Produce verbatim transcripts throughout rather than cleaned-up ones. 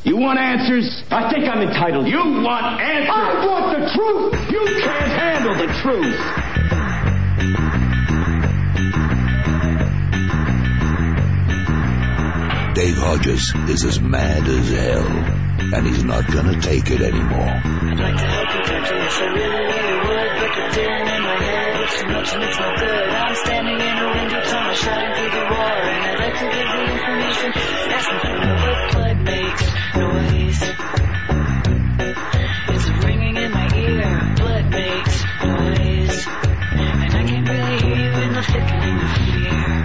You want answers? I think I'm entitled. You want answers? I want the truth! You can't handle the truth! Dave Hodges is as mad as hell, and he's not gonna take it anymore. I'd like to help you catch this, I really, really would, but the din in my head, it's too much and it's no good. I'm standing in a window tunnel, shouting through the war, and I'd like to give the information, asking for what blood makes noise. It's ringing in my ear, blood makes noise, and I can't really hear you in the thickening of fear.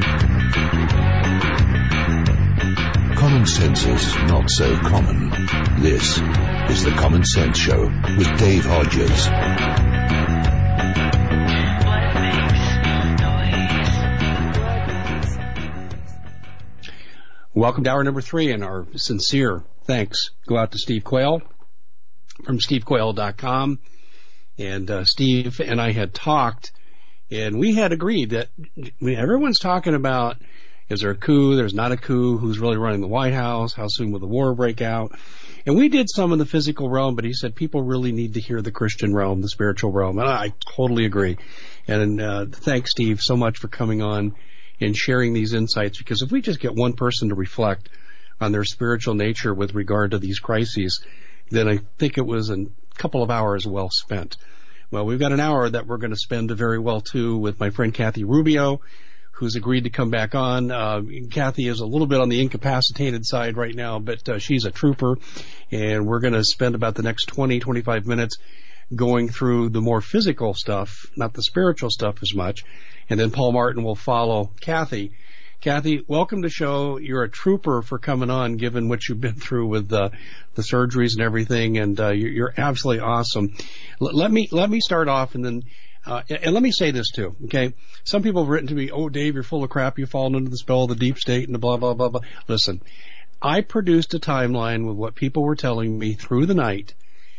Common sense is not so common. This is the Common Sense Show with Dave Hodges. Welcome to hour number three, and our sincere thanks go out to Steve Quayle from steve quayle dot com. And uh, Steve and I had talked, and we had agreed that everyone's talking about, is there a coup? There's not a coup. Who's really running the White House? How soon will the war break out? And we did some in the physical realm, but he said people really need to hear the Christian realm, the spiritual realm. And I totally agree. And uh, thanks, Steve, so much for coming on and sharing these insights, because if we just get one person to reflect on their spiritual nature with regard to these crises, then I think it was a couple of hours well spent. Well, we've got an hour that we're going to spend very well, too, with my friend Kathy Rubio, who's agreed to come back on. Uh, Kathy is a little bit on the incapacitated side right now, but uh, she's a trooper, and we're going to spend about the next twenty, twenty-five minutes going through the more physical stuff, not the spiritual stuff as much, and then Paul Martin will follow Kathy. Kathy, welcome to the show. You're a trooper for coming on, given what you've been through with uh, the surgeries and everything, and uh, you're, you're absolutely awesome. L- let me let me start off, and then Uh, and let me say this too, okay? Some people have written to me, oh, Dave, you're full of crap. You've fallen into the spell of the deep state and the blah, blah, blah, blah. Listen, I produced a timeline with what people were telling me through the night,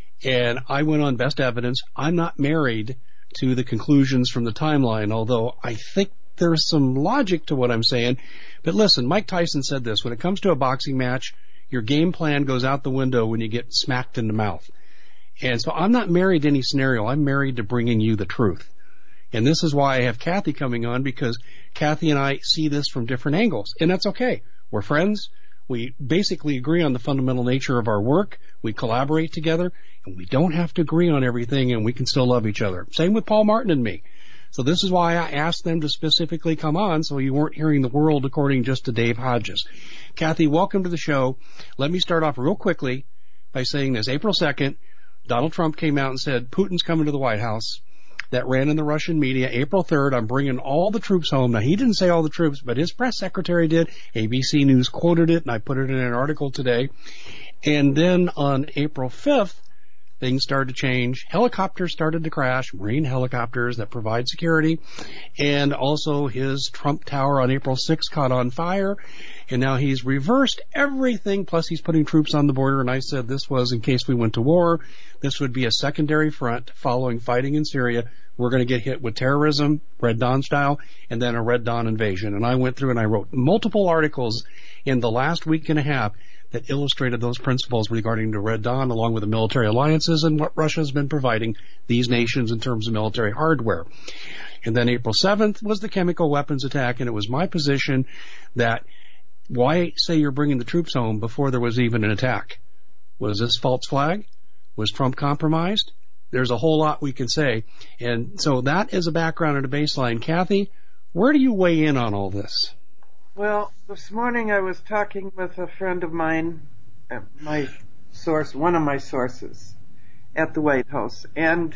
and I went on best evidence. I'm not married to the conclusions from the timeline, although I think there's some logic to what I'm saying. But listen, Mike Tyson said this, when it comes to a boxing match, your game plan goes out the window when you get smacked in the mouth. And so I'm not married to any scenario. I'm married to bringing you the truth. And this is why I have Kathy coming on, because Kathy and I see this from different angles. And that's okay. We're friends. We basically agree on the fundamental nature of our work. We collaborate together. And we don't have to agree on everything, and we can still love each other. Same with Paul Martin and me. So this is why I asked them to specifically come on, so you weren't hearing the world according just to Dave Hodges. Kathy, welcome to the show. Let me start off real quickly by saying this. April second, Donald Trump came out and said, Putin's coming to the White House. That ran in the Russian media. April third, I'm bringing all the troops home. Now, he didn't say all the troops, but his press secretary did. A B C News quoted it, and I put it in an article today. And then on April fifth, things started to change. Helicopters started to crash, Marine helicopters that provide security. And also his Trump Tower on April sixth caught on fire. And now he's reversed everything, plus he's putting troops on the border. And I said this was in case we went to war. This would be a secondary front following fighting in Syria. We're going to get hit with terrorism, Red Dawn style, and then a Red Dawn invasion. And I went through and I wrote multiple articles in the last week and a half that illustrated those principles regarding the Red Dawn, along with the military alliances and what Russia has been providing these nations in terms of military hardware. And then April seventh was the chemical weapons attack, and it was my position that why say you're bringing the troops home before there was even an attack? Was this false flag? Was Trump compromised? There's a whole lot we can say. And so that is a background and a baseline. Kathy, where do you weigh in on all this? Well, this morning I was talking with a friend of mine, uh, my source, one of my sources at the White House, and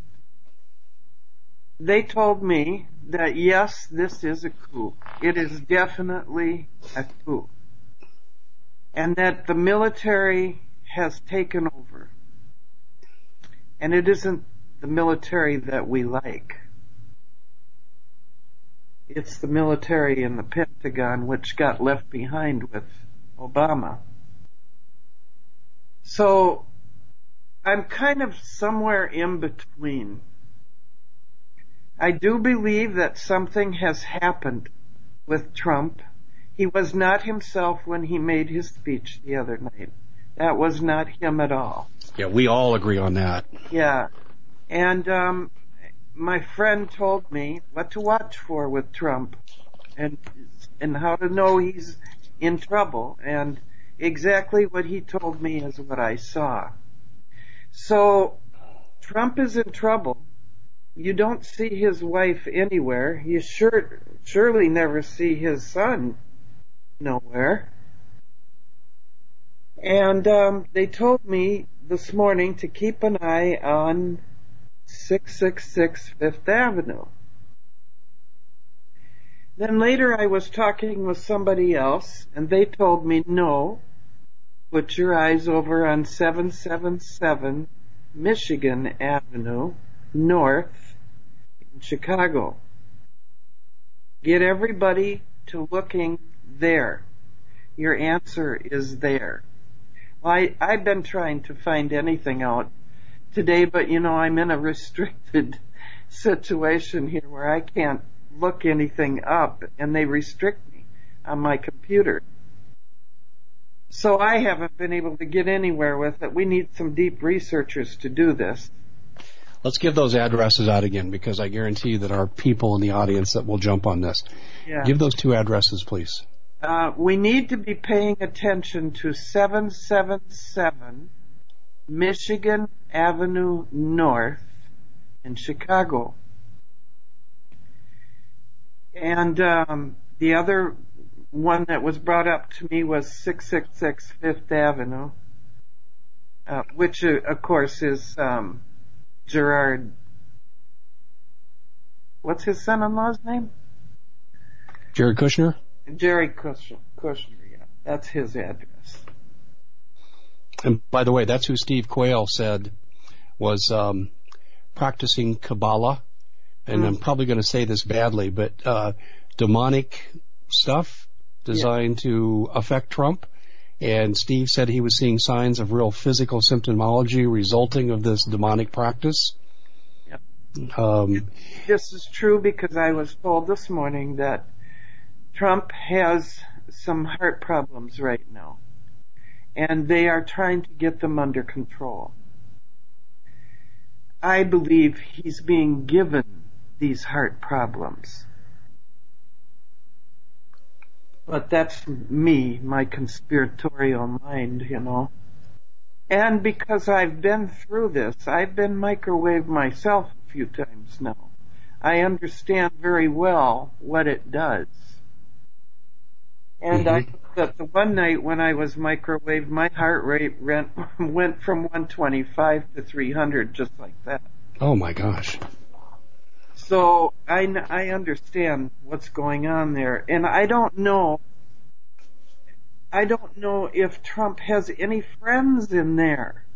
they told me that yes, this is a coup. It is definitely a coup. And that the military has taken over. And it isn't the military that we like. It's the military in the Pentagon which got left behind with Obama. So I'm kind of somewhere in between. I do believe that something has happened with Trump He was not himself when he made his speech the other night. That was not him at all. Yeah, we all agree on that. Yeah. And um, my friend told me what to watch for with Trump and and how to know he's in trouble. And exactly what he told me is what I saw. So Trump is in trouble. You don't see his wife anywhere. You sure surely never see his son nowhere. And um, they told me this morning to keep an eye on six sixty-six Fifth Avenue. Then later I was talking with somebody else, and they told me, no, put your eyes over on seven seventy-seven Michigan Avenue North in Chicago. Get everybody to looking there. Your answer is there. Well, I, I've been trying to find anything out today, but you know, I'm in a restricted situation here where I can't look anything up, and they restrict me on my computer. So I haven't been able to get anywhere with it. We need some deep researchers to do this. Let's give those addresses out again, because I guarantee that our people in the audience that will jump on this. Yeah. Give those two addresses, please. Uh, we need to be paying attention to seven seventy-seven Michigan Avenue North in Chicago. And um, the other one that was brought up to me was six sixty-six Fifth Avenue, uh, which, uh, of course, is um, Gerard. What's his son-in-law's name? Jared Kushner? Jerry Kushner, Kushner, yeah. That's his address. And by the way, that's who Steve Quayle said was um, practicing Kabbalah. And mm. I'm probably going to say this badly, but uh, demonic stuff designed yeah. to affect Trump. And Steve said he was seeing signs of real physical symptomology resulting of this demonic practice. Yep. Um, this is true because I was told this morning that Trump has some heart problems right now, and they are trying to get them under control. I believe he's being given these heart problems. But that's me, my conspiratorial mind, you know. And because I've been through this, I've been microwaved myself a few times now. I understand very well what it does. And mm-hmm. I thought that the one night when I was microwaved, my heart rate went, went from one twenty-five to three hundred, just like that. Oh my gosh. So I, I understand what's going on there. And I don't know, I don't know if Trump has any friends in there.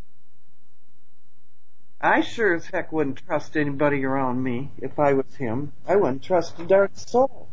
I sure as heck wouldn't trust anybody around me if I was him. I wouldn't trust a darn soul.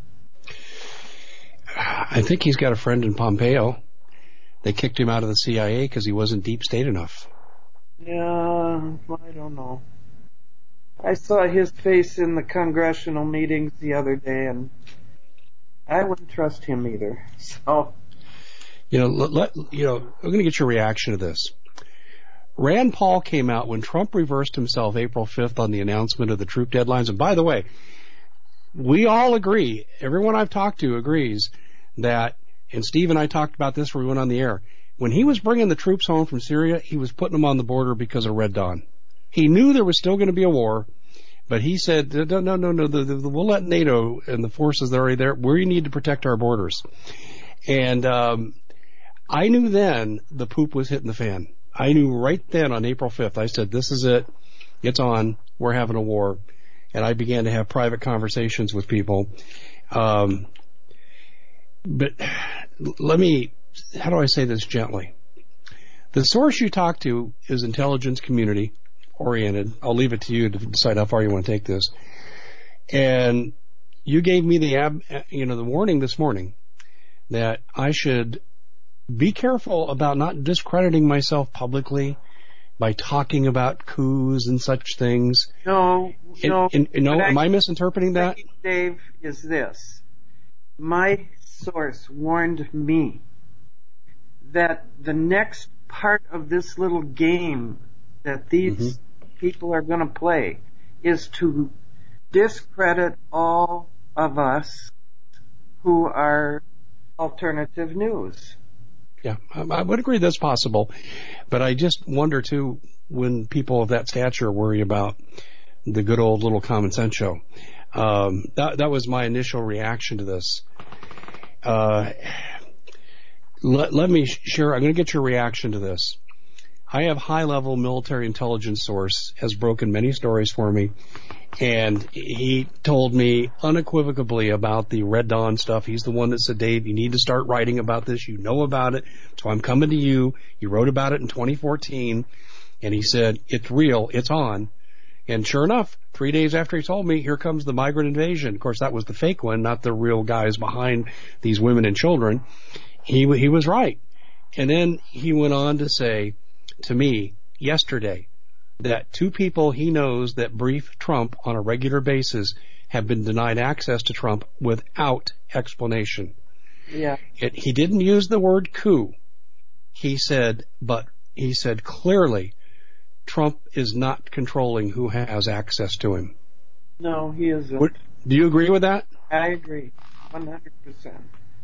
I think he's got a friend in Pompeo. They kicked him out of the C I A because he wasn't deep state enough. Yeah, I don't know. I saw his face in the congressional meetings the other day, and I wouldn't trust him either. So, you know, let, you know, I'm going to get your reaction to this. Rand Paul came out when Trump reversed himself April fifth on the announcement of the troop deadlines. And by the way, we all agree, everyone I've talked to agrees that, and Steve and I talked about this when we went on the air, when he was bringing the troops home from Syria, he was putting them on the border because of Red Dawn. He knew there was still going to be a war, but he said, no, no, no, no, the, the, we'll let NATO and the forces that are already there, we need to protect our borders. And um, I knew then the poop was hitting the fan. I knew right then on April fifth, I said, this is it, it's on, we're having a war. And I began to have private conversations with people. Um, but let me, how do I say this gently? The source you talk to is intelligence community oriented. I'll leave it to you to decide how far you want to take this. And you gave me the ab, you know, the warning this morning that I should be careful about not discrediting myself publicly by talking about coups and such things. No, and, no. And, and, no, am I, I misinterpreting that? Dave, is this. my source warned me that the next part of this little game that these mm-hmm. people are going to play is to discredit all of us who are alternative news. Yeah, I would agree that's possible. But I just wonder, too, when people of that stature worry about the good old little Common Sense show. Um, that, that was my initial reaction to this. Uh, let, let me share, I'm going to get your reaction to this. I have high-level military intelligence source, has broken many stories for me, and he told me unequivocally about the Red Dawn stuff. He's the one that said, Dave, you need to start writing about this. You know about it, so I'm coming to you. You wrote about it in twenty fourteen, and he said, it's real, it's on. And sure enough, three days after he told me, here comes the migrant invasion. Of course, that was the fake one, not the real guys behind these women and children. He he was right. And then he went on to say to me yesterday that two people he knows that brief Trump on a regular basis have been denied access to Trump without explanation. Yeah. It, he didn't use the word coup. He said, but he said clearly Trump is not controlling who has access to him. No, he isn't. What, do you agree with that? I agree, one hundred percent.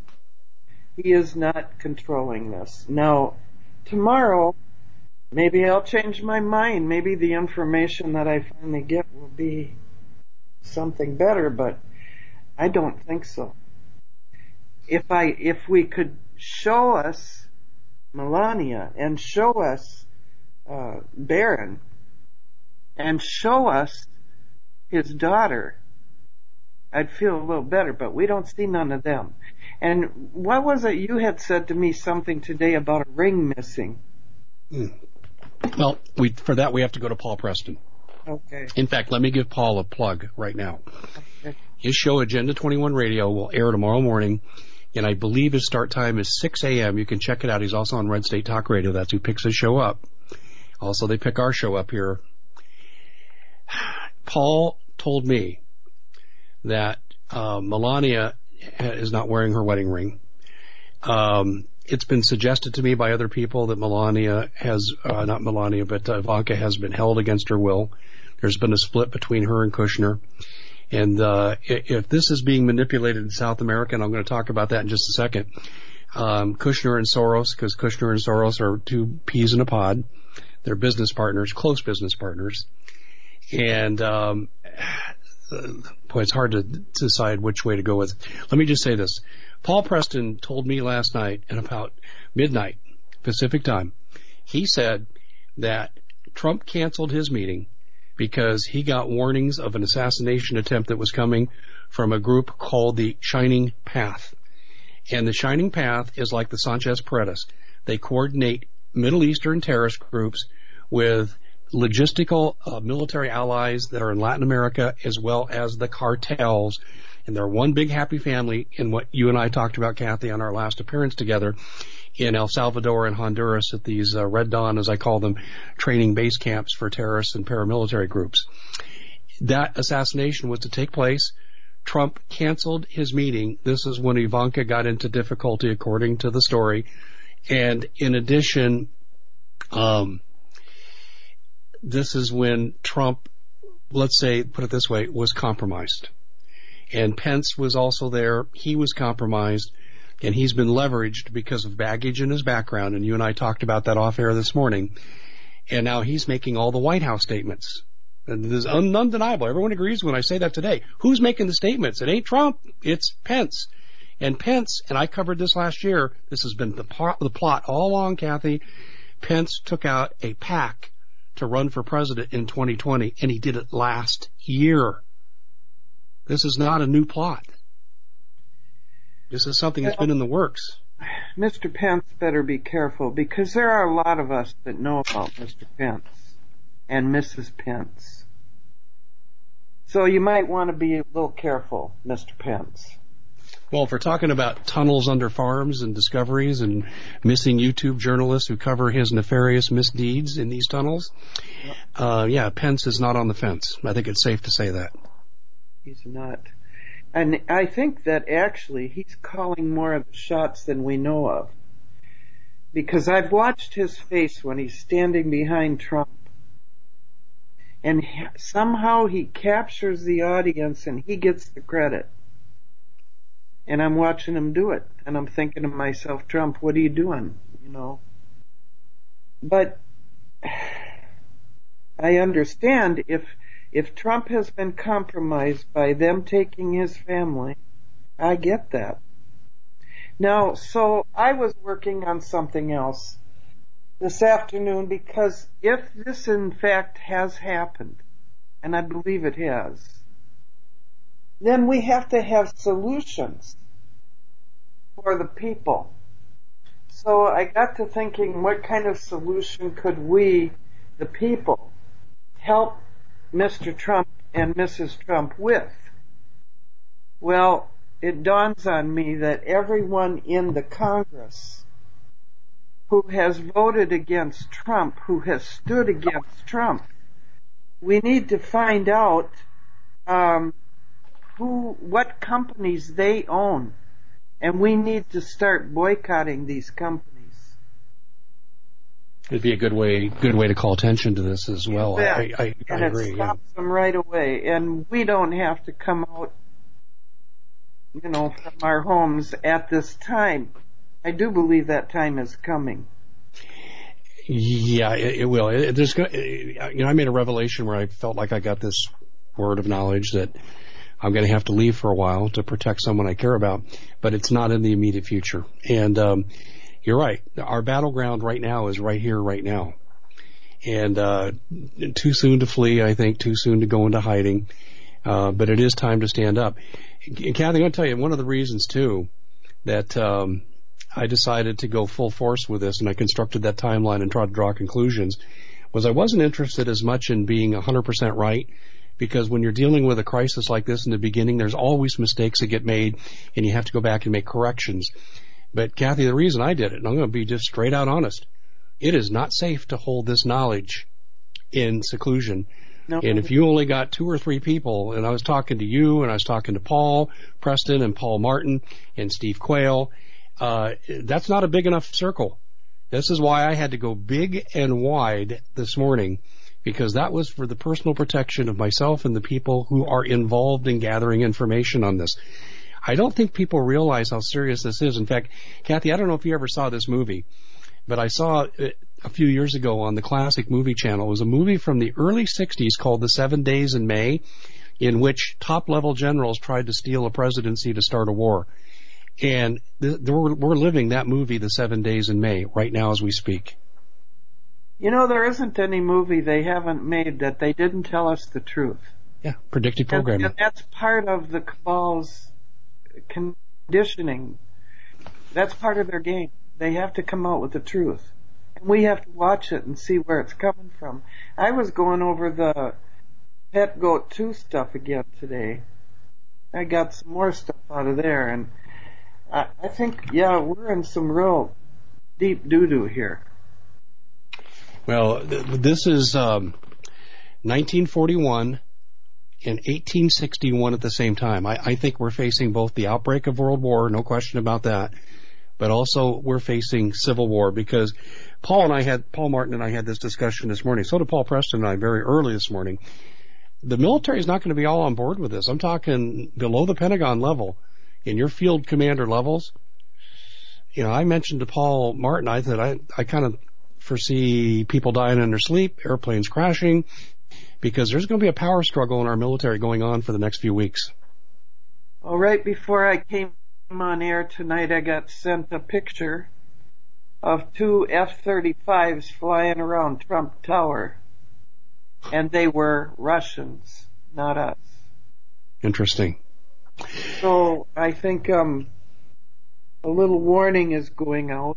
He is not controlling this. Now, tomorrow, maybe I'll change my mind. Maybe the information that I finally get will be something better, but I don't think so. If I, if we could show us Melania and show us uh, Barron and show us his daughter, I'd feel a little better, but we don't see none of them. And what was it you had said to me something today about a ring missing? Mm. Well, we, for that we have to go to Paul Preston. Okay. In fact, let me give Paul a plug right now. Okay. His show, Agenda twenty-one Radio, will air tomorrow morning, and I believe his start time is six a.m. You can check it out. He's also on Red State Talk Radio. That's who picks his show up. Also, they pick our show up here. Paul told me that uh, Melania is not wearing her wedding ring. Um, it's been suggested to me by other people that Melania has, uh, not Melania, but uh, Ivanka has been held against her will. There's been a split between her and Kushner. And uh, if this is being manipulated in South America, and I'm going to talk about that in just a second, um, Kushner and Soros, because Kushner and Soros are two peas in a pod. They're business partners, close business partners. And um, boy, it's hard to decide which way to go with. Let me just say this. Paul Preston told me last night at about midnight Pacific time, he said that Trump canceled his meeting because he got warnings of an assassination attempt that was coming from a group called the Shining Path. And the Shining Path is like the Sanchez Paredes. They coordinate Middle Eastern terrorist groups with logistical uh, military allies that are in Latin America, as well as the cartels. And they're one big happy family in what you and I talked about, Kathy, on our last appearance together in El Salvador and Honduras at these uh, Red Dawn, as I call them, training base camps for terrorists and paramilitary groups. That assassination was to take place. Trump canceled his meeting. This is when Ivanka got into difficulty, according to the story. And in addition, um, this is when Trump, let's say, put it this way, was compromised. And Pence was also there. He was compromised, and he's been leveraged because of baggage in his background, and you and I talked about that off air this morning. And now he's making all the White House statements. And this is un- undeniable. Everyone agrees when I say that today. Who's making the statements? It ain't Trump. It's Pence. And Pence, and I covered this last year, this has been the, par- the plot all along, Kathy. Pence took out a PAC to run for president in twenty twenty, and he did it last year. This is not a new plot. This is something that's been in the works. Mister Pence better be careful, because there are a lot of us that know about Mister Pence and Missus Pence. So you might want to be a little careful, Mister Pence. Well, if we're talking about tunnels under farms and discoveries and missing YouTube journalists who cover his nefarious misdeeds in these tunnels, uh, yeah, Pence is not on the fence. I think it's safe to say that. He's not. And I think that actually he's calling more of the shots than we know of. Because I've watched his face when he's standing behind Trump. And he, somehow he captures the audience and he gets the credit. And I'm watching him do it. And I'm thinking to myself, Trump, what are you doing? You know. But I understand if if Trump has been compromised by them taking his family, I get that. Now, so I was working on something else this afternoon, because if this in fact has happened, and I believe it has, then we have to have solutions for the people. So I got to thinking, what kind of solution could we, the people, help Mister Trump and Missus Trump with? Well, it dawns on me that everyone in the Congress who has voted against Trump, who has stood against Trump, we need to find out um, who, what companies they own, and we need to start boycotting these companies. It'd be a good way, good way to call attention to this as well. I, I, I and agree. it stops yeah. them right away, and we don't have to come out, you know, from our homes at this time. I do believe that time is coming. Yeah, it, it will. It, there's, you know, I made a revelation where I felt like I got this word of knowledge that I'm going to have to leave for a while to protect someone I care about, but it's not in the immediate future. And um, you're right. Our battleground right now is right here, right now. And uh, too soon to flee, I think, too soon to go into hiding. Uh, but it is time to stand up. And Kathy, I'm going to tell you, one of the reasons, too, that um, I decided to go full force with this, and I constructed that timeline and tried to draw conclusions, was I wasn't interested as much in being one hundred percent right, because when you're dealing with a crisis like this in the beginning, there's always mistakes that get made, and you have to go back and make corrections. But, Kathy, the reason I did it, and I'm going to be just straight out honest, it is not safe to hold this knowledge in seclusion. No. And if you only got two or three people, and I was talking to you, and I was talking to Paul Preston and Paul Martin and Steve Quayle, uh, that's not a big enough circle. This is why I had to go big and wide this morning, because that was for the personal protection of myself and the people who are involved in gathering information on this. I don't think people realize how serious this is. In fact, Kathy, I don't know if you ever saw this movie, but I saw it a few years ago on the Classic Movie Channel. It was a movie from the early sixties called The Seven Days in May, in which top-level generals tried to steal a presidency to start a war. And th- we're, we're living that movie, The Seven Days in May, right now as we speak. You know, there isn't any movie they haven't made that they didn't tell us the truth. Yeah, predictive programming. And, and that's part of the cabal's conditioning. That's part of their game. They have to come out with the truth. And we have to watch it and see where it's coming from. I was going over the Pet Goat two stuff again today. I got some more stuff out of there, and I, I think, yeah, we're in some real deep doo-doo here. Well, th- this is um, nineteen forty-one and eighteen sixty-one at the same time. I, I think we're facing both the outbreak of World War, no question about that, but also we're facing Civil War, because Paul and I had, Paul Martin and I had this discussion this morning. So did Paul Preston and I very early this morning. The military is not going to be all on board with this. I'm talking below the Pentagon level, in your field commander levels. You know, I mentioned to Paul Martin, I said I, I kind of foresee people dying in their sleep, airplanes crashing, because there's going to be a power struggle in our military going on for the next few weeks. Well, right before I came on air tonight, I got sent a picture of two F thirty-fives flying around Trump Tower. And they were Russians, not us. Interesting. So I think um, a little warning is going out.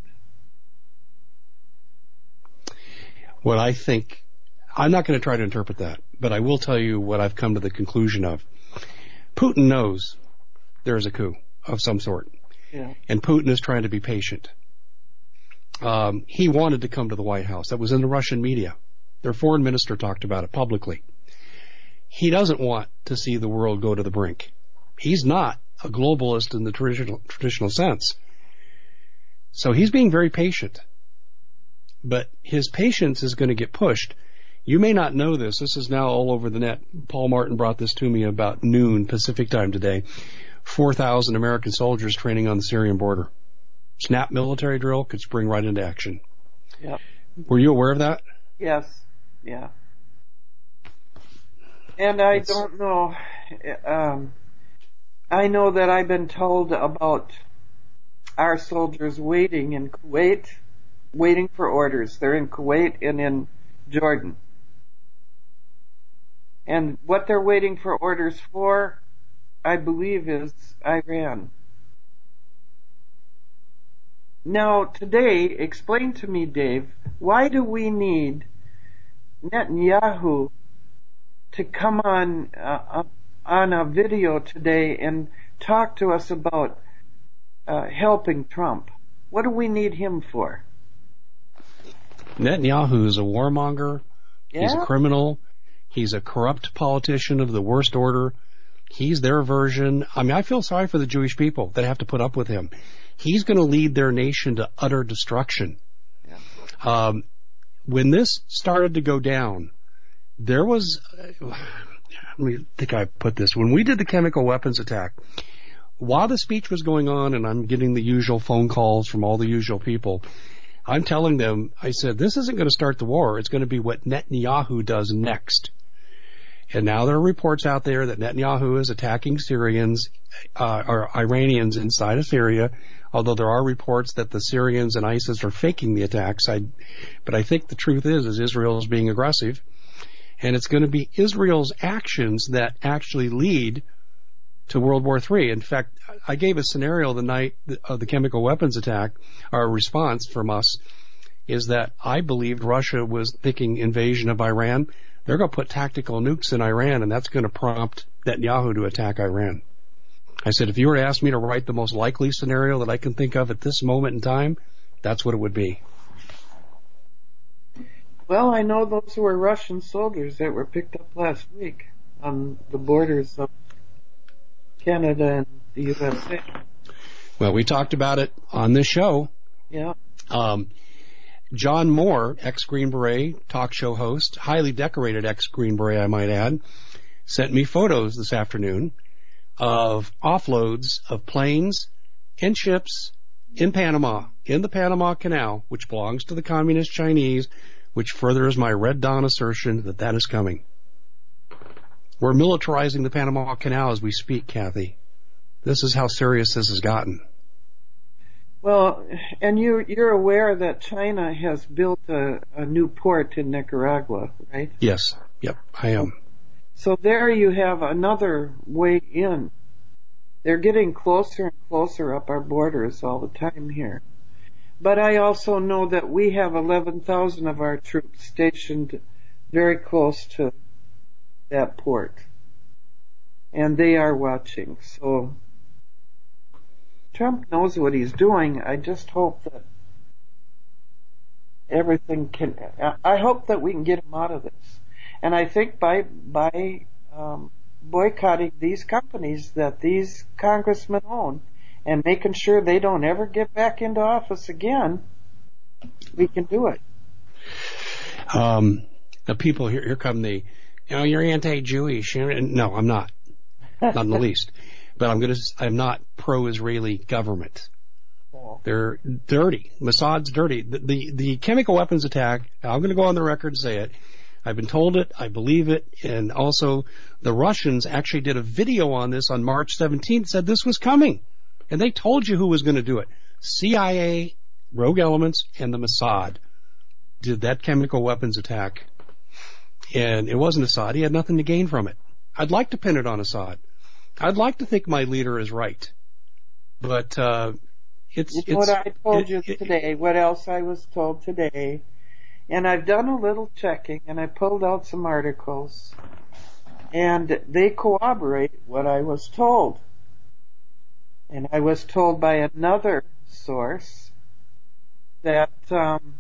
What I think, I'm not going to try to interpret that, but I will tell you what I've come to the conclusion of. Putin knows there is a coup of some sort. Yeah. And Putin is trying to be patient. Um, he wanted to come to the White House. That was in the Russian media. Their foreign minister talked about it publicly. He doesn't want to see the world go to the brink. He's not a globalist in the traditional traditional sense. So he's being very patient. But his patience is going to get pushed. You may not know this. This is now all over the net. Paul Martin brought this to me about noon Pacific time today. four thousand American soldiers training on the Syrian border. Snap military drill could spring right into action. Yep. Were you aware of that? Yes. Yeah. And I It's, don't know. Um, I know that I've been told about our soldiers waiting in Kuwait, waiting for orders. They're in Kuwait and in Jordan. And what they're waiting for orders for, I believe, is Iran. Now, today, explain to me, Dave, why do we need Netanyahu to come on uh, on a video today and talk to us about uh, helping Trump? What do we need him for? Netanyahu is a warmonger. Yeah? He's a criminal. He's a corrupt politician of the worst order. He's their version. I mean, I feel sorry for the Jewish people that have to put up with him. He's going to lead their nation to utter destruction. Yeah. Um, when this started to go down, there was, uh, let me think I put this, when we did the chemical weapons attack, while the speech was going on and I'm getting the usual phone calls from all the usual people, I'm telling them, I said, this isn't going to start the war. It's going to be what Netanyahu does next. And now there are reports out there that Netanyahu is attacking Syrians, uh, or Iranians inside of Syria, although there are reports that the Syrians and ISIS are faking the attacks. I, but I think the truth is, is Israel is being aggressive. And it's going to be Israel's actions that actually lead to World War Three. In fact, I gave a scenario the night of the chemical weapons attack. Our response from us is that I believed Russia was thinking invasion of Iran. They're going to put tactical nukes in Iran, and that's going to prompt Netanyahu to attack Iran. I said, if you were to ask me to write the most likely scenario that I can think of at this moment in time, that's what it would be. Well, I know those were Russian soldiers that were picked up last week on the borders of Canada and the U S A. Well, we talked about it on this show. Yeah. Um, John Moore, ex-Green Beret talk show host, highly decorated ex-Green Beret, I might add, sent me photos this afternoon of offloads of planes and ships in Panama, in the Panama Canal, which belongs to the Communist Chinese, which furthers my Red Dawn assertion that that is coming. We're militarizing the Panama Canal as we speak, Kathy. This is how serious this has gotten. Well, and you, you're aware that China has built a, a new port in Nicaragua, right? Yes. Yep, I am. So there you have another way in. They're getting closer and closer up our borders all the time here. But I also know that we have eleven thousand of our troops stationed very close to that port. And they are watching. So Trump knows what he's doing. I just hope that everything can, I hope that we can get him out of this. And I think by, by, um, boycotting these companies that these congressmen own and making sure they don't ever get back into office again, we can do it. Um, the people here, here come the, you know, you're anti-Jewish. No, I'm not. Not in the least. But I'm going to, I'm not pro-Israeli government. They're dirty. Mossad's dirty. The, the, the chemical weapons attack, I'm going to go on the record and say it. I've been told it. I believe it. And also, the Russians actually did a video on this on March seventeenth, said this was coming. And they told you who was going to do it. C I A, rogue elements, and the Mossad did that chemical weapons attack. And it wasn't Assad. He had nothing to gain from it. I'd like to pin it on Assad. I'd like to think my leader is right. But, uh, it's, It's it's what I told it, you it, today, what else I was told today. And I've done a little checking, and I pulled out some articles, and they corroborate what I was told. And I was told by another source that um,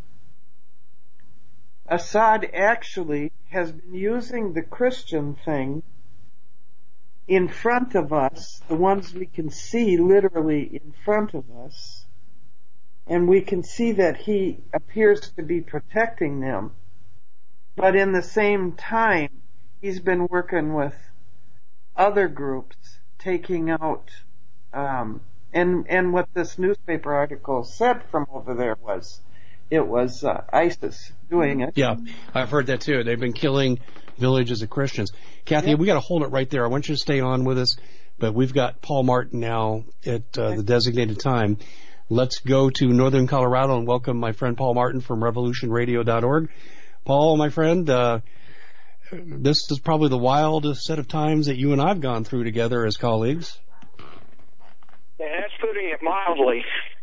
Assad actually has been using the Christian thing in front of us, the ones we can see literally in front of us, and we can see that he appears to be protecting them. But in the same time, he's been working with other groups, taking out, um, and and what this newspaper article said from over there was, it was uh, ISIS doing it. Yeah, I've heard that too. They've been killing villages of Christians. Kathy, Yep. we got to hold it right there. I want you to stay on with us, but we've got Paul Martin now at uh, Okay. the designated time. Let's go to Northern Colorado and welcome my friend Paul Martin from revolution radio dot org. Paul, my friend, uh, this is probably the wildest set of times that you and I've gone through together as colleagues. Yeah, that's putting it mildly.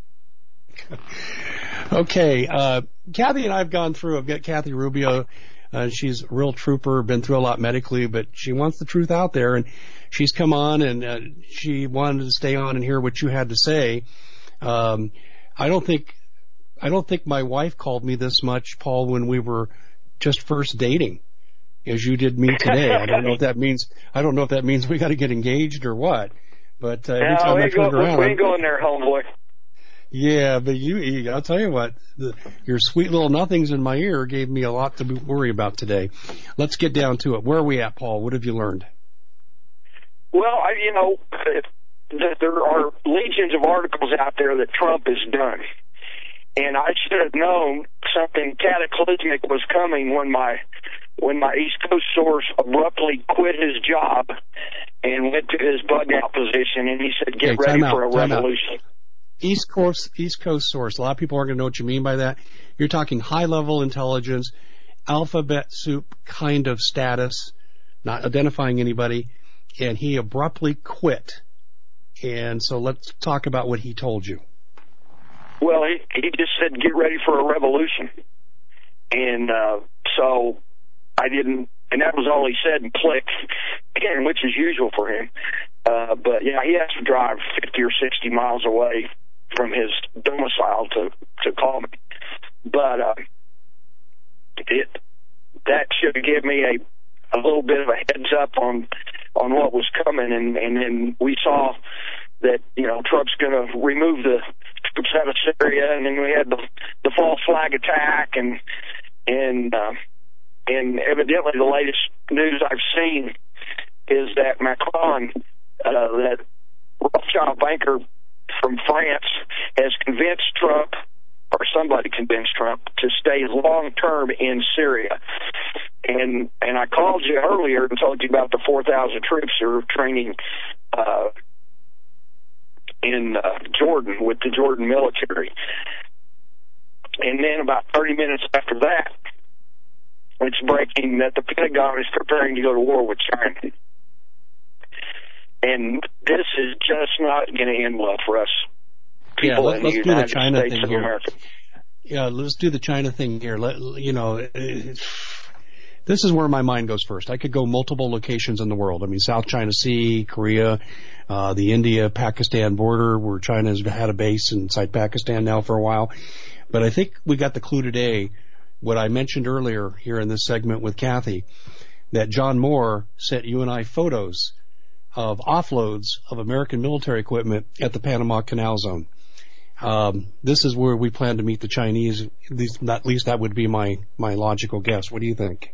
Okay, uh, Kathy and I have gone through, I've got Kathy Rubio, uh, she's a real trooper, been through a lot medically, but she wants the truth out there, and she's come on, and uh, she wanted to stay on and hear what you had to say. Um, I don't think, I don't think my wife called me this much, Paul, when we were just first dating, as you did me today. I don't know if that means, I don't know if that means we got to get engaged or what, but uh, every No, time we I ain't, go, turned around, we ain't going there, homeboy. yeah, but you, you I'll tell you what, the, your sweet little nothings in my ear gave me a lot to be, worry about today. Let's get down to it. Where are we at, Paul? What have you learned? Well, I, you know, that there are legions of articles out there that Trump has done. And I should have known something cataclysmic was coming when my when my East Coast source abruptly quit his job and went to his bug out position, and he said, get Okay, ready time for out, a time out. revolution. East Coast, East Coast source. A lot of people aren't going to know what you mean by that. You're talking high-level intelligence, alphabet soup kind of status, not identifying anybody, and he abruptly quit. And so let's talk about what he told you. Well, he, he just said, get ready for a revolution. And uh, so I didn't, and that was all he said, and click, again, which is usual for him. Uh, but, yeah, he has to drive fifty or sixty miles away from his domicile to, to call me. But uh, it that should give me a, a little bit of a heads up on on what was coming. And, and then we saw that, you know, Trump's going to remove the troops out of Syria, and then we had the, the false flag attack, and and uh, and evidently the latest news I've seen is that Macron, uh, that Rothschild banker from France, has convinced Trump, or somebody convinced Trump, to stay long term in Syria. And and I called you earlier and told you about the four thousand troops who are training uh, in uh, Jordan with the Jordan military. And then about thirty minutes after that, it's breaking that the Pentagon is preparing to go to war with China. And this is just not going to end well for us. Yeah, People let, in let's the do the United China States thing of here. America. Yeah, let's do the China thing here. Let, you know, it, this is where my mind goes first. I could go multiple locations in the world. I mean, South China Sea, Korea, uh, the India-Pakistan border, where China's had a base inside Pakistan now for a while. But I think we got the clue today, what I mentioned earlier here in this segment with Kathy, that John Moore sent you and I photos of offloads of American military equipment at the Panama Canal Zone. Um, this is where we plan to meet the Chinese. At least, at least that would be my, my logical guess. What do you think?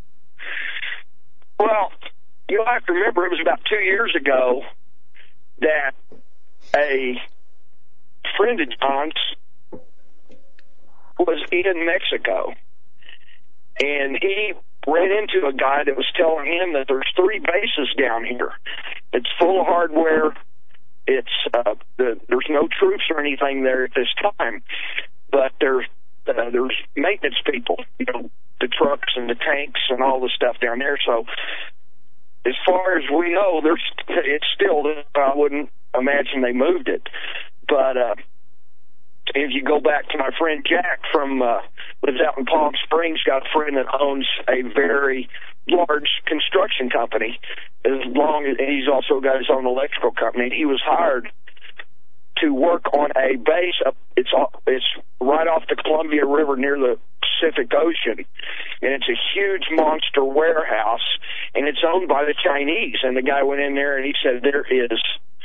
Well, you'll have to remember it was about two years ago that a friend of John's was in Mexico, and he ran into a guy that was telling him that there's three bases down here. It's full of hardware. It's uh, the, there's no troops or anything there at this time, but there's uh, there's maintenance people, you know, the trucks and the tanks and all the stuff down there. So as far as we know, there's it's still there. I wouldn't imagine they moved it, but uh, if you go back to my friend Jack from uh, lives out in Palm Springs, got a friend that owns a very large construction company. As long as and he's also got his own electrical company. He was hired to work on a base up. It's it's right off the Columbia River near the Pacific Ocean, and it's a huge monster warehouse, and it's owned by the Chinese. And the guy went in there and he said there is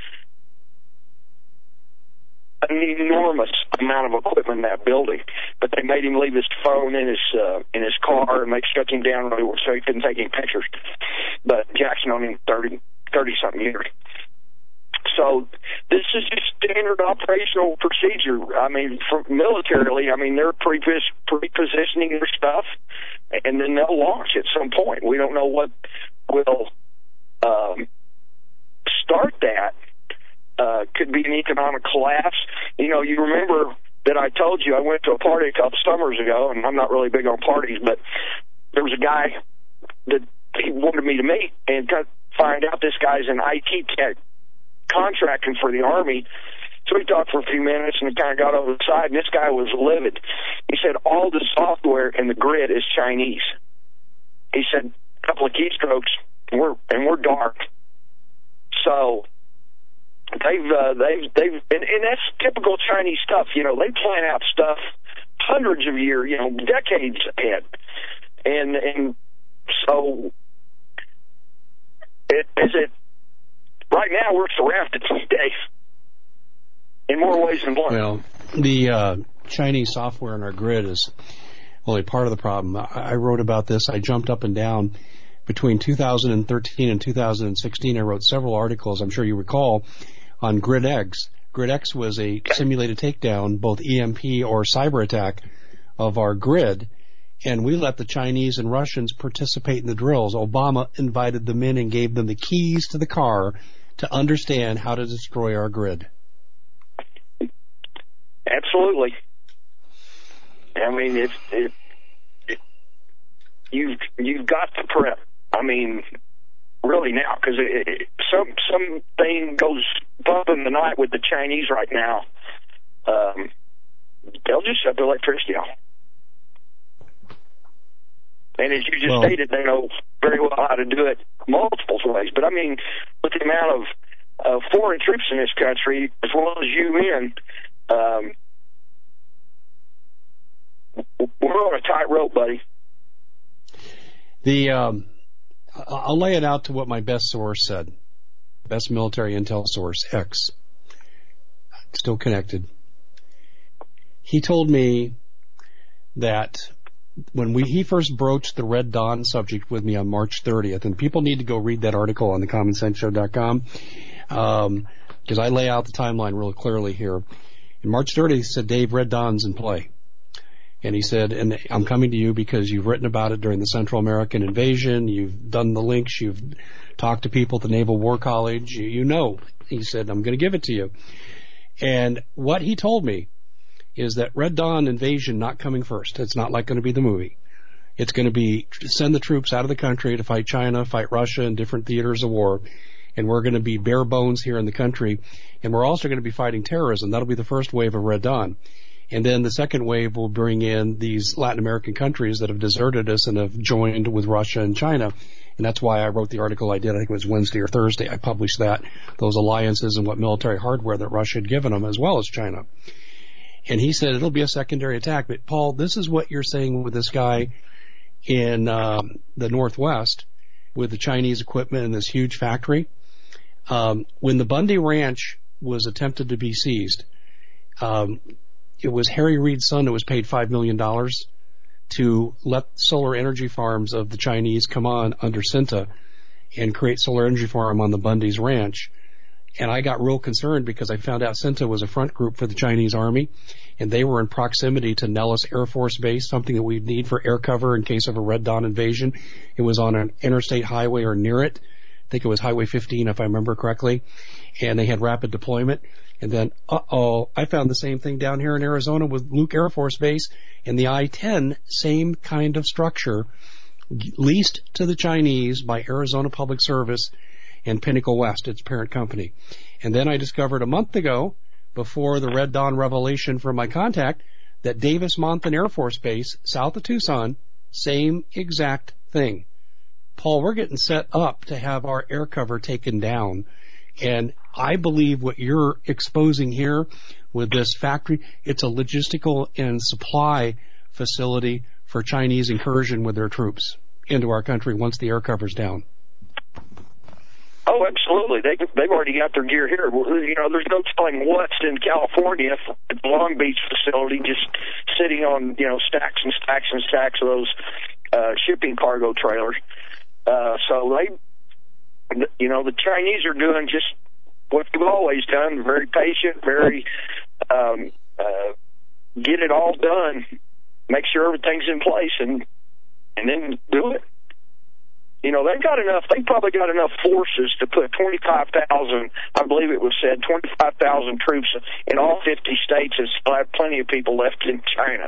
an enormous amount of equipment in that building, but they made him leave his phone in his uh, in his car, and they shut him down so he couldn't take any pictures. But Jackson owned him thirty, thirty something years. So this is just standard operational procedure. I mean, for militarily, I mean, they're pre pre-positioning their stuff, and then they'll launch at some point. We don't know what will um, start that. Uh, could be an economic collapse. You know, you remember that I told you I went to a party a couple summers ago, and I'm not really big on parties, but there was a guy that he wanted me to meet and find out this guy's an I T tech contracting for the Army. So we talked for a few minutes and kind of got over the side, and this guy was livid. He said all the software in the grid is Chinese. He said a couple of keystrokes, and we're, and we're dark. So they've, uh, they've, they've, and, and that's typical Chinese stuff. You know, they plan out stuff hundreds of years, you know, decades ahead. And, and so it, is it, right now we're surrounded, Dave, in more ways than one. Well, the uh, Chinese software in our grid is only part of the problem. I, I wrote about this. I jumped up and down between two thousand thirteen and two thousand sixteen. I wrote several articles, I'm sure you recall, on GridX. GridX was a simulated takedown, both E M P or cyber attack, of our grid, and we let the Chinese and Russians participate in the drills. Obama invited them in and gave them the keys to the car to understand how to destroy our grid. Absolutely. I mean, if, if, if you've you've got to prep. I mean, really now, because some something goes bump in the night with the Chinese right now. Um, they'll just shut the electricity off. And as you just well, stated, they know very well how to do it multiple ways. But I mean, with the amount of uh, foreign troops in this country, as well as U N, um, we're on a tightrope, buddy. The um, I'll lay it out to what my best source said. Best military intel source, X. Still connected. He told me that when we he first broached the Red Dawn subject with me on March thirtieth, and people need to go read that article on the common sense show dot com, um, because I lay out the timeline real clearly here. In March thirtieth, he said, Dave, Red Dawn's in play. And he said, and I'm coming to you because you've written about it during the Central American invasion, you've done the links, you've talked to people at the Naval War College, you, you know. He said, I'm going to give it to you. And what he told me is that Red Dawn invasion not coming first. It's not like going to be the movie. It's going to be send the troops out of the country to fight China, fight Russia in different theaters of war, and we're going to be bare bones here in the country, and we're also going to be fighting terrorism. That'll be the first wave of Red Dawn. And then the second wave will bring in these Latin American countries that have deserted us and have joined with Russia and China. And that's why I wrote the article I did. I think it was Wednesday or Thursday. I published that, those alliances and what military hardware that Russia had given them, as well as China. And he said it'll be a secondary attack. But, Paul, this is what you're saying with this guy in um, the Northwest with the Chinese equipment in this huge factory. Um, when the Bundy Ranch was attempted to be seized, um, it was Harry Reid's son that was paid five million dollars to let solar energy farms of the Chinese come on under Cinta and create solar energy farm on the Bundy's ranch. And I got real concerned because I found out Cinta was a front group for the Chinese Army, and they were in proximity to Nellis Air Force Base, something that we'd need for air cover in case of a Red Dawn invasion. It was on an interstate highway or near it. I think it was Highway fifteen, if I remember correctly. And they had rapid deployment. And then, uh-oh, I found the same thing down here in Arizona with Luke Air Force Base and the I ten, same kind of structure, leased to the Chinese by Arizona Public Service and Pinnacle West, its parent company. And then I discovered a month ago, before the Red Dawn revelation from my contact, that Davis-Monthan Air Force Base, south of Tucson, same exact thing. Paul, we're getting set up to have our air cover taken down. And I believe what you're exposing here with this factory, it's a logistical and supply facility for Chinese incursion with their troops into our country once the air cover's down. Oh, absolutely. They, they've already got their gear here. You know, there's no telling what's in California at the Long Beach facility, just sitting on, you know, stacks and stacks and stacks of those uh, shipping cargo trailers. Uh, so they, you know, the Chinese are doing just what they've always done, very patient, very um, uh, get it all done, make sure everything's in place, and and then do it. You know, they've got enough, they probably got enough forces to put twenty-five thousand, I believe it was said, twenty-five thousand troops in all fifty states, and still have plenty of people left in China.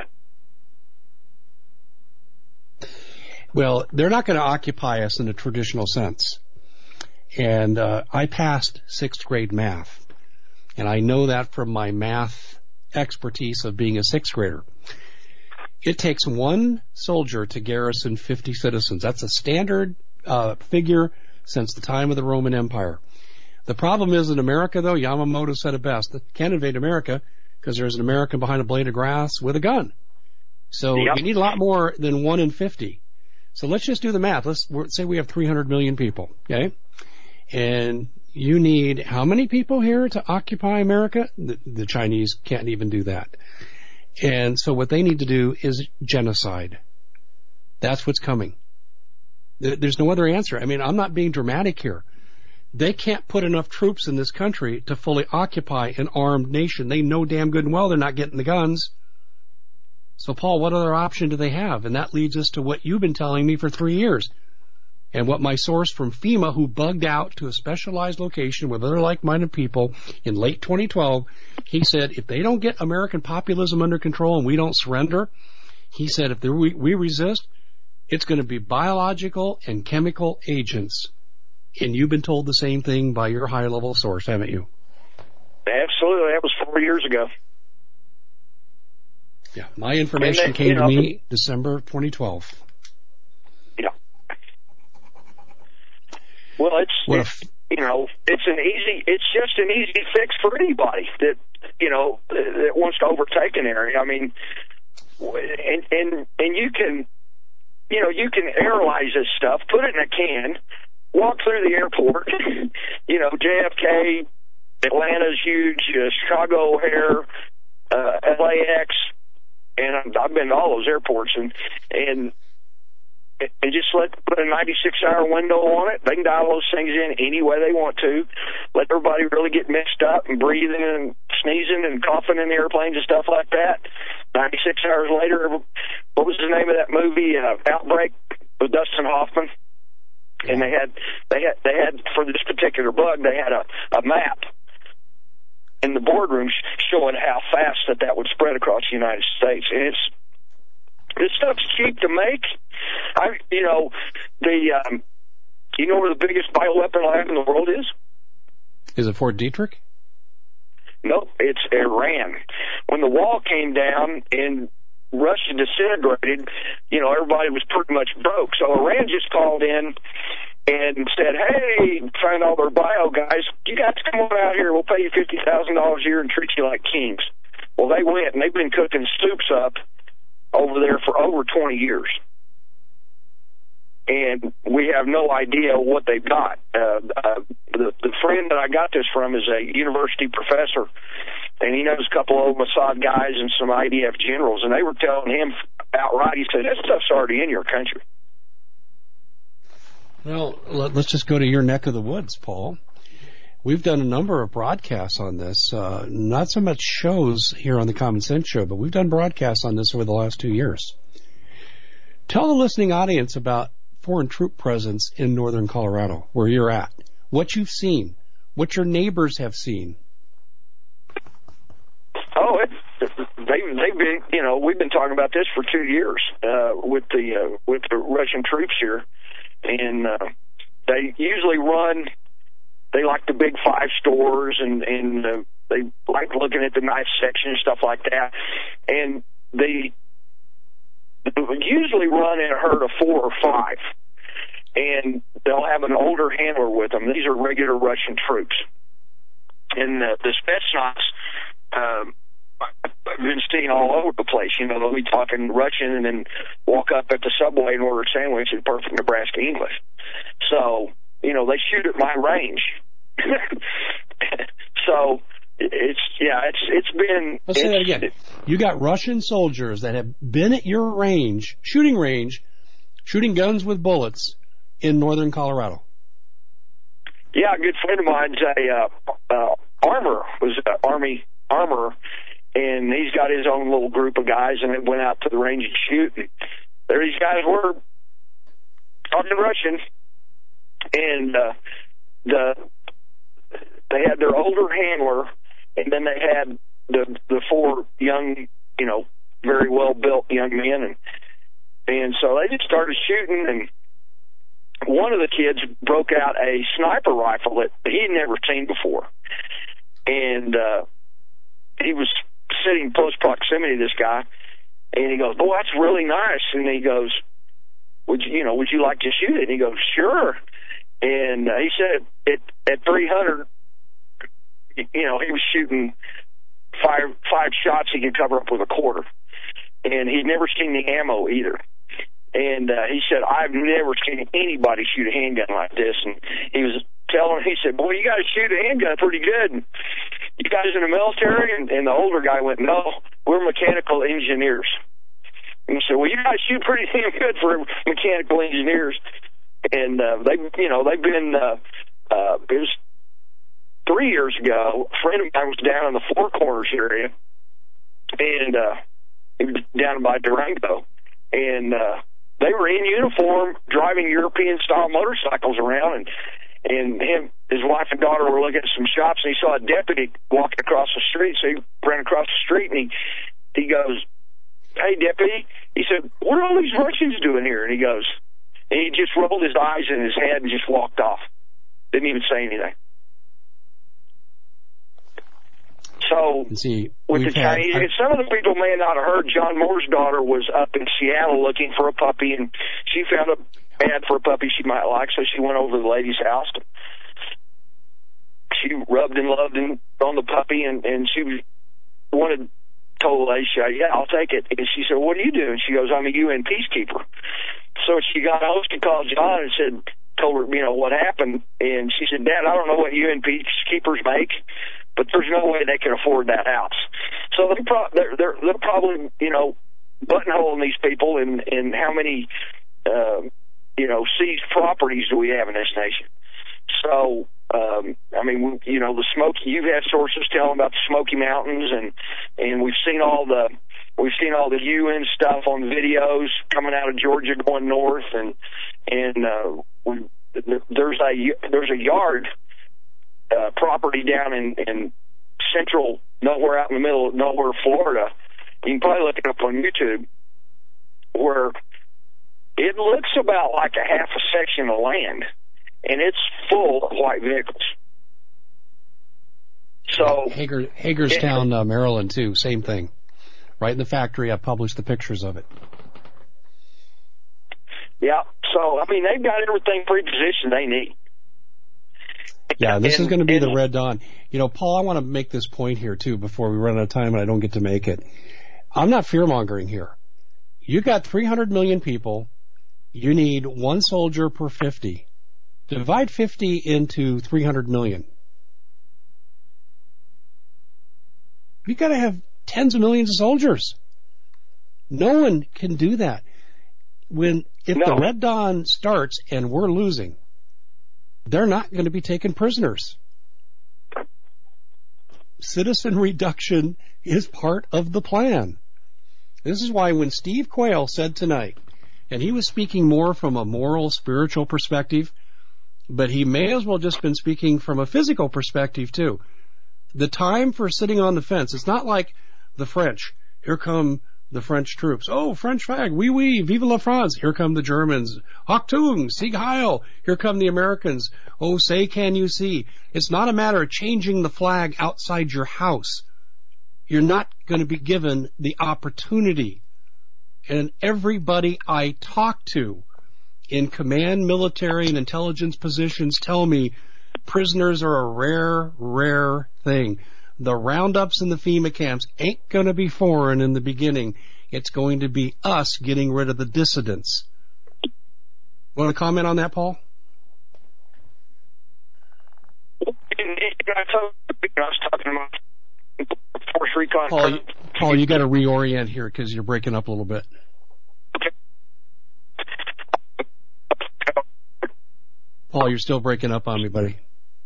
Well, they're not going to occupy us in a traditional sense. And uh, I passed sixth grade math, and I know that from my math expertise of being a sixth grader. It takes one soldier to garrison fifty citizens. That's a standard uh, figure since the time of the Roman Empire. The problem is in America, though, Yamamoto said it best, that can't invade America because there's an American behind a blade of grass with a gun. So Yep. you need a lot more than one in fifty. So let's just do the math. Let's we're, say we have three hundred million people, okay? And you need how many people here to occupy America? The, the Chinese can't even do that. And so what they need to do is genocide. That's what's coming. There's no other answer. I mean, I'm not being dramatic here. They can't put enough troops in this country to fully occupy an armed nation. They know damn good and well they're not getting the guns. So, Paul, what other option do they have? And that leads us to what you've been telling me for three years. And what my source from FEMA, who bugged out to a specialized location with other like-minded people in late twenty twelve, he said, if they don't get American populism under control and we don't surrender, he said, if we, we resist, it's going to be biological and chemical agents. And you've been told the same thing by your high-level source, haven't you? Absolutely. That was four years ago. Yeah. My information then, came you know, to me December twenty twelve. Yeah. Well, it's, What it's you know, it's an easy, it's just an easy fix for anybody that, you know, that wants to overtake an area. I mean, and, and, and you can, you know, you can airlize this stuff, put it in a can, walk through the airport, you know, J F K, Atlanta's huge, uh, Chicago O'Hare, uh, L A X, and I've been to all those airports, and, and, and just let put a ninety-six hour window on it. They can dial those things in any way they want to. Let everybody really get mixed up and breathing and sneezing and coughing in the airplanes and stuff like that. ninety-six hours later, what was the name of that movie? Uh, Outbreak with Dustin Hoffman. And they had they had they had for this particular bug they had a, a map in the boardroom showing how fast that that would spread across the United States. And it's this stuff's cheap to make. I, you know, the, um, you know where the biggest bioweapon lab in the world is? Is it Fort Detrick? Nope, it's Iran. When the wall came down and Russia disintegrated, you know, everybody was pretty much broke. So Iran just called in and said, hey, find all their bio guys, you guys come on out here, we'll pay you fifty thousand dollars a year and treat you like kings. Well, they went, and they've been cooking soups up over there for over twenty years. And we have no idea what they've got. Uh, uh, the, the friend that I got this from is a university professor, and he knows a couple of Mossad guys and some I D F generals, and they were telling him outright, he said, that stuff's already in your country. Well, let's just go to your neck of the woods, Paul. We've done a number of broadcasts on this, uh, not so much shows here on the Common Sense Show, but we've done broadcasts on this over the last two years. Tell the listening audience about foreign troop presence in northern Colorado, where you're at, what you've seen, what your neighbors have seen. Oh, it, they, they've been, you know, we've been talking about this for two years uh, with the uh, with the Russian troops here, and uh, they usually run. They like the big five stores, and and uh, they like looking at the knife section and stuff like that, and they usually run in a herd of four or five, and they'll have an older handler with them. These are regular Russian troops, and uh, the Spetsnaz. Um, I've been seeing all over the place. You know, they'll be talking Russian and then walk up at the subway and order a sandwich in perfect Nebraska English. So, you know, they shoot at my range. So it's yeah, it's it's been. Let's say that it's, again. You got Russian soldiers that have been at your range, shooting range, shooting guns with bullets in northern Colorado. Yeah, a good friend of mine's a uh, uh, armor was an Army armor, and he's got his own little group of guys, and they went out to the range and shoot. And there these guys were talking Russian, and uh, the they had their older handler, and then they had the the four young, you know, very well built young men, and and so they just started shooting, and one of the kids broke out a sniper rifle that he'd never seen before. And uh, he was sitting in close proximity to this guy, and he goes, "Boy, that's really nice." And he goes, "Would you, you know, would you like to shoot it?" And he goes, "Sure." And uh, he said at, at three hundred, you know, he was shooting five, five shots he could cover up with a quarter. And he'd never seen the ammo either. And uh, he said, "I've never seen anybody shoot a handgun like this." And he was telling, he said, "Boy, you got to shoot a handgun pretty good. You guys in the military?" And, and the older guy went, "No, we're mechanical engineers." And he said, "Well, you guys shoot pretty damn good for mechanical engineers." And uh, they, you know, they've been. Uh, uh, it was three years ago. A friend of mine was down in the Four Corners area, and uh, he was down by Durango, and. Uh, They were in uniform driving European-style motorcycles around, and and him, his wife and daughter were looking at some shops, and he saw a deputy walking across the street, so he ran across the street, and he, he goes, "Hey, deputy," he said, "what are all these Russians doing here?" And he goes, and he just rolled his eyes in his head and just walked off. Didn't even say anything. So, see, with the had, Chinese, I, and some of the people may not have heard, John Moore's daughter was up in Seattle looking for a puppy, and she found a ad for a puppy she might like, so she went over to the lady's house. She rubbed and loved and on the puppy, and, and she wanted, told the lady, she, "Yeah, I'll take it." And she said, "What do you do?" And she goes, "I'm a U N peacekeeper." So she got home, she called John and said, told her, you know, what happened, and she said, "Dad, I don't know what U N peacekeepers make, but there's no way they can afford that house." So they're, pro- they're, they're, they're probably, you know, buttonholing these people in, in how many, uh, you know, seized properties do we have in this nation. So, um, I mean, you know, the Smoky, you've had sources telling about the Smoky Mountains, and, and we've seen all the, we've seen all the U N stuff on videos coming out of Georgia going north, and, and, uh, we, there's a, there's a yard, Uh, property down in, in central, nowhere out in the middle of nowhere, Florida. You can probably look it up on YouTube, where it looks about like a half a section of land, and it's full of white vehicles. So Hager, Hagerstown, uh, Maryland, too, same thing. Right in the factory, I published the pictures of it. Yeah, so, I mean, they've got everything pre-positioned they need. Yeah, this and, is going to be and, the Red Dawn. You know, Paul, I want to make this point here, too, before we run out of time and I don't get to make it. I'm not fear-mongering here. You got three hundred million people. You need one soldier per fifty. Divide fifty into three hundred million. You got to have tens of millions of soldiers. No one can do that. When if no. the Red Dawn starts and we're losing, they're not going to be taken prisoners. Citizen reduction is part of the plan. This is why when Steve Quayle said tonight, and he was speaking more from a moral, spiritual perspective, but he may as well just been speaking from a physical perspective too. The time for sitting on the fence, it's not like the French. Here come the French troops. Oh, French flag, oui, oui, vive la France. Here come the Germans. Achtung, Sieg Heil. Here come the Americans. Oh, say can you see. It's not a matter of changing the flag outside your house. You're not going to be given the opportunity. And everybody I talk to in command, military, and intelligence positions tell me prisoners are a rare, rare thing. The roundups in the FEMA camps ain't going to be foreign in the beginning. It's going to be us getting rid of the dissidents. Want to comment on that, Paul? I was talking about Force Recon. Paul, you, Paul, you got to reorient here because you're breaking up a little bit. Okay. Paul, you're still breaking up on me, buddy.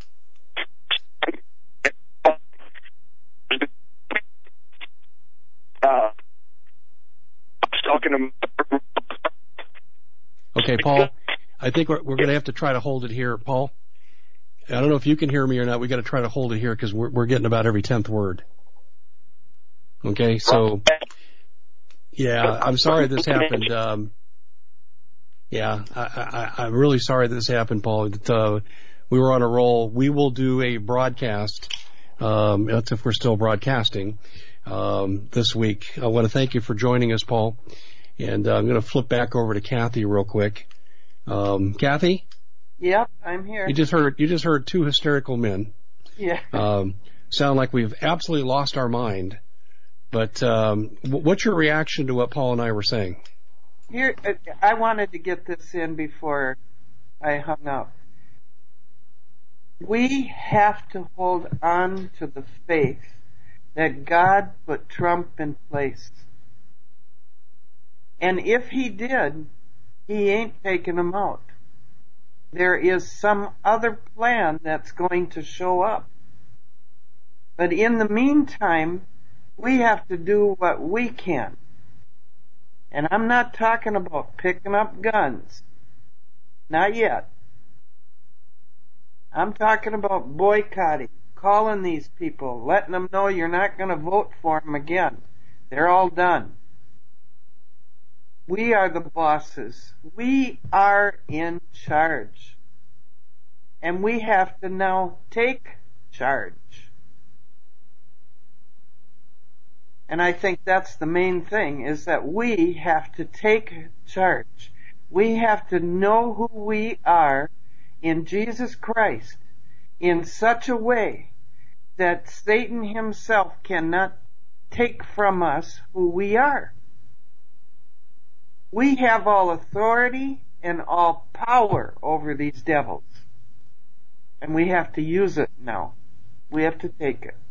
Uh, I was talking to. Okay, Paul, I think we're, we're going to have to try to hold it here. Paul, I don't know if you can hear me or not. We got to try to hold it here because we're, we're getting about every tenth word. Okay, so, yeah, I'm sorry this happened. Um, yeah, I, I, I'm really sorry this happened, Paul. That, uh, we were on a roll. We will do a broadcast, um, that's if we're still broadcasting, um, this week. I want to thank you for joining us, Paul. And uh, I'm going to flip back over to Kathy real quick. Um, Kathy? Yep, I'm here. You just heard, you just heard two hysterical men. Yeah. Um, sound like we've absolutely lost our mind. But um, what's your reaction to what Paul and I were saying? Here, I wanted to get this in before I hung up. We have to hold on to the faith that God put Trump in place. And if he did, he ain't taking him out. There is some other plan that's going to show up. But in the meantime, we have to do what we can. And I'm not talking about picking up guns. Not yet. I'm talking about boycotting, calling these people, letting them know you're not going to vote for them again. They're all done. We are the bosses. We are in charge. And we have to now take charge. And I think that's the main thing, is that we have to take charge. We have to know who we are in Jesus Christ in such a way that Satan himself cannot take from us who we are. We have all authority and all power over these devils. And we have to use it now. We have to take it.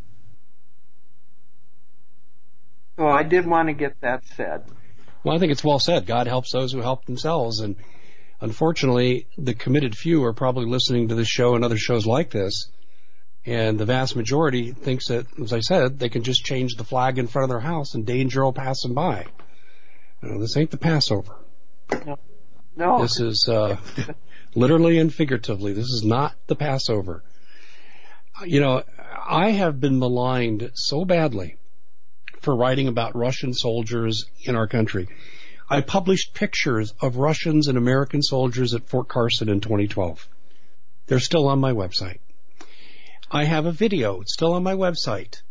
So I did want to get that said. Well, I think it's well said. God helps those who help themselves. And unfortunately, the committed few are probably listening to this show and other shows like this. And the vast majority thinks that, as I said, they can just change the flag in front of their house and danger will pass them by. You know, this ain't the Passover. No. No. This is uh, literally and figuratively. This is not the Passover. You know, I have been maligned so badly for writing about Russian soldiers in our country. I published pictures of Russians and American soldiers at Fort Carson in twenty twelve. They're still on my website. I have a video. It's still on my website.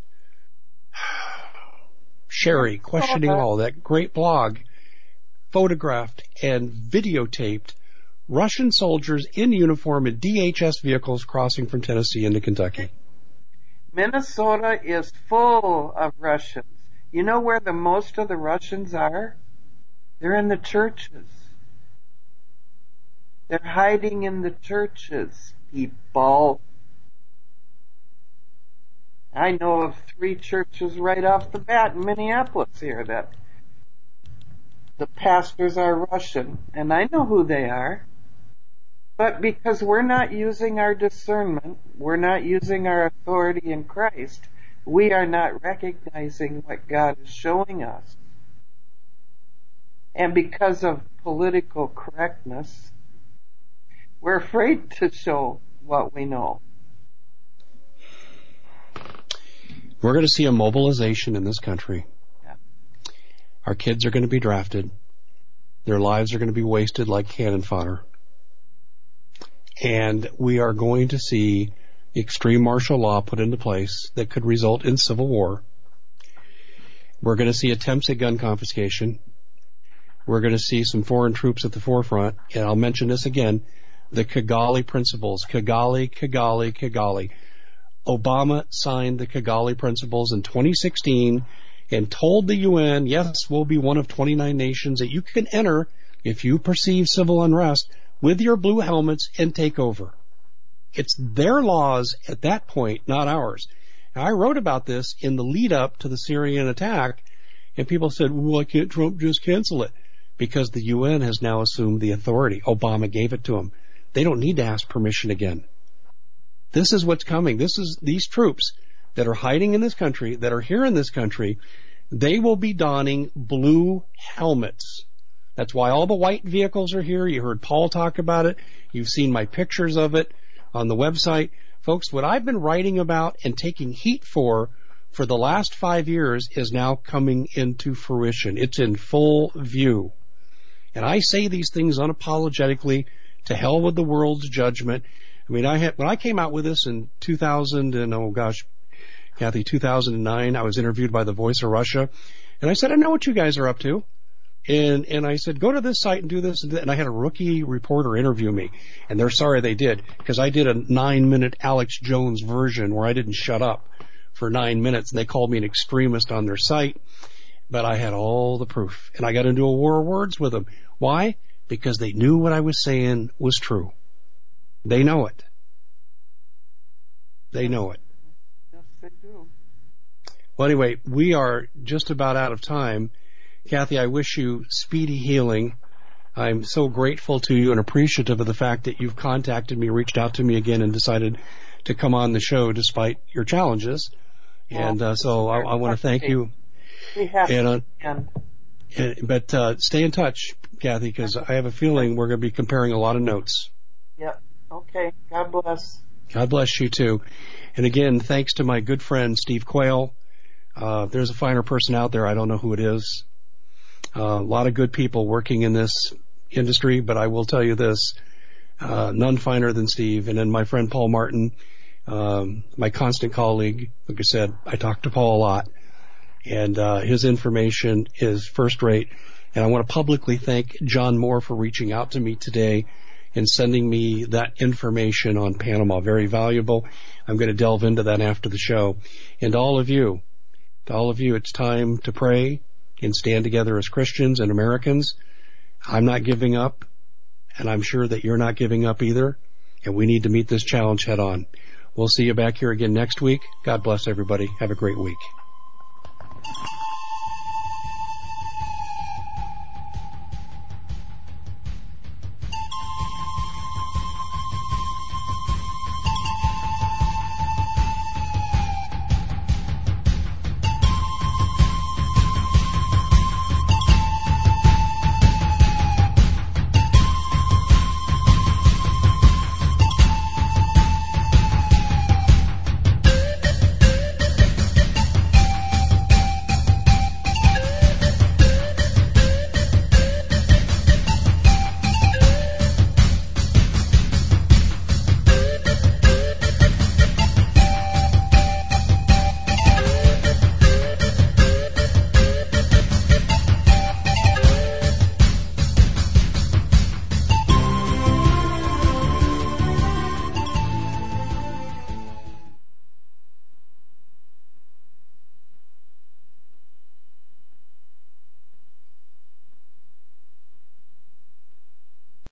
Sherry, Questioning All, that great blog, photographed and videotaped Russian soldiers in uniform in D H S vehicles crossing from Tennessee into Kentucky. Minnesota is full of Russians. You know where the most of the Russians are? They're in the churches. They're hiding in the churches, people. I know of three churches right off the bat in Minneapolis here that the pastors are Russian, and I know who they are. But because we're not using our discernment, we're not using our authority in Christ, we are not recognizing what God is showing us. And because of political correctness, we're afraid to show what we know. We're going to see a mobilization in this country. Yeah. Our kids are going to be drafted. Their lives are going to be wasted like cannon fodder. And we are going to see extreme martial law put into place that could result in civil war. We're going to see attempts at gun confiscation. We're going to see some foreign troops at the forefront. And I'll mention this again, the Kigali principles. Kigali, Kigali, Kigali. Obama signed the Kigali Principles in twenty sixteen and told the U N, yes, we'll be one of twenty-nine nations that you can enter if you perceive civil unrest with your blue helmets and take over. It's their laws at that point, not ours. Now, I wrote about this in the lead up to the Syrian attack, and people said, well, why can't Trump just cancel it? Because the U N has now assumed the authority. Obama gave it to them. They don't need to ask permission again. This is what's coming. This is these troops that are hiding in this country, that are here in this country, they will be donning blue helmets. That's why all the white vehicles are here. You heard Paul talk about it. You've seen my pictures of it on the website. Folks, what I've been writing about and taking heat for for the last five years is now coming into fruition. It's in full view. And I say these things unapologetically. To hell with the world's judgment. I mean, I had, when I came out with this in two thousand and, oh gosh, Kathy, two thousand nine, I was interviewed by the Voice of Russia. And I said, I know what you guys are up to. And, and I said, go to this site and do this and that. And I had a rookie reporter interview me. And they're sorry they did, because I did a nine minute Alex Jones version where I didn't shut up for nine minutes. And they called me an extremist on their site. But I had all the proof. And I got into a war of words with them. Why? Because they knew what I was saying was true. They know it. They know it. Yes, they do. Well, anyway, we are just about out of time. Kathy, I wish you speedy healing. I'm so grateful to you and appreciative of the fact that you've contacted me, reached out to me again, and decided to come on the show despite your challenges. Well, and uh, so I, I want to thank you. We have and, uh, to again. And, but uh, stay in touch, Kathy, because I have a feeling we're going to be comparing a lot of notes. Yep. Okay. God bless. God bless you, too. And again, thanks to my good friend, Steve Quayle. Uh, there's a finer person out there. I don't know who it is. Uh, a lot of good people working in this industry, but I will tell you this, uh, none finer than Steve. And then my friend Paul Martin, um, my constant colleague. Like I said, I talk to Paul a lot. And uh, his information is first rate. And I want to publicly thank John Moore for reaching out to me today and sending me that information on Panama. Very valuable. I'm going to delve into that after the show. And to all of you, to all of you, it's time to pray and stand together as Christians and Americans. I'm not giving up, and I'm sure that you're not giving up either. And we need to meet this challenge head on. We'll see you back here again next week. God bless everybody. Have a great week.